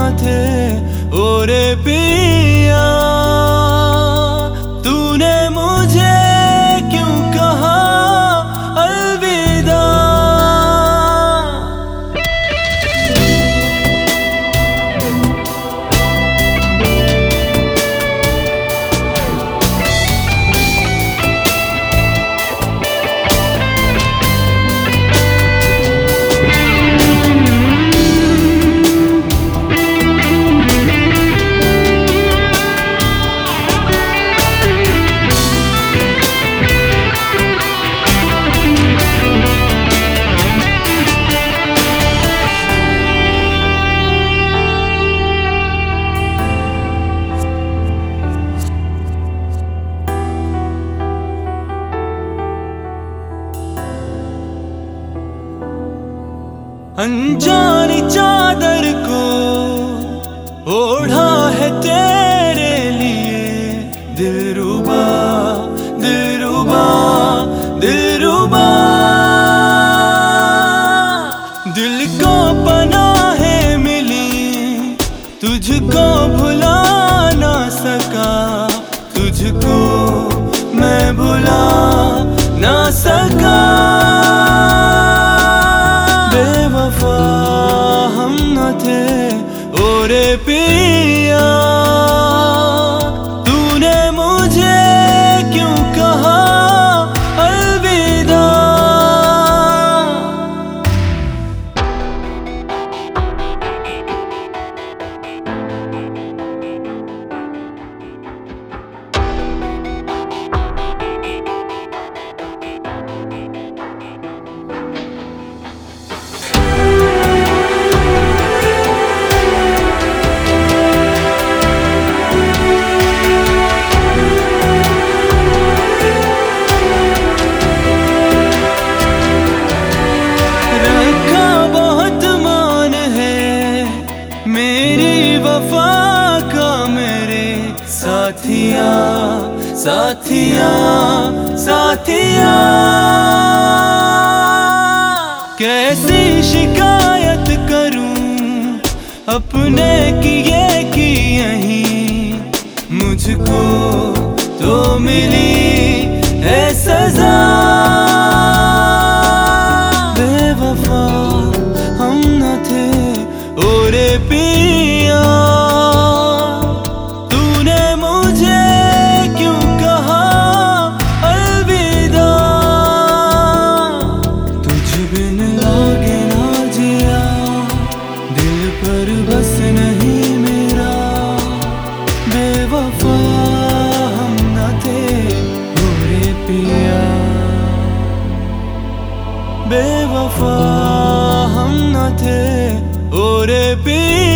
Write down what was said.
न थे ओरे पिया, तूने मुझे क्यों कहा अलविदा। अनजानी चादर को ओढ़ा है तेरे लिए दिलरुबा दिलरुबा दिलरुबा। दिल को पनाहें मिली तुझको भुला ना सका, तुझको मैं भुला ना सका। बेवफा हम न थे ओरे पिया, तूने मुझे क्यों कहा अलविदा। मेरी वफा का मेरे साथिया साथिया साथिया। कैसी शिकायत करूं अपने किए की यहीं, मुझको तो मिली है सजा। बेवफा हम न थे ओरे पिया, तूने मुझे क्यों कहा अलविदा। तुझ बिन लागे ना जिया, दिल पर बस नहीं मेरा। बेवफा हम न थे ओरे पिया, बेवफा हम न थे ओरे पिया।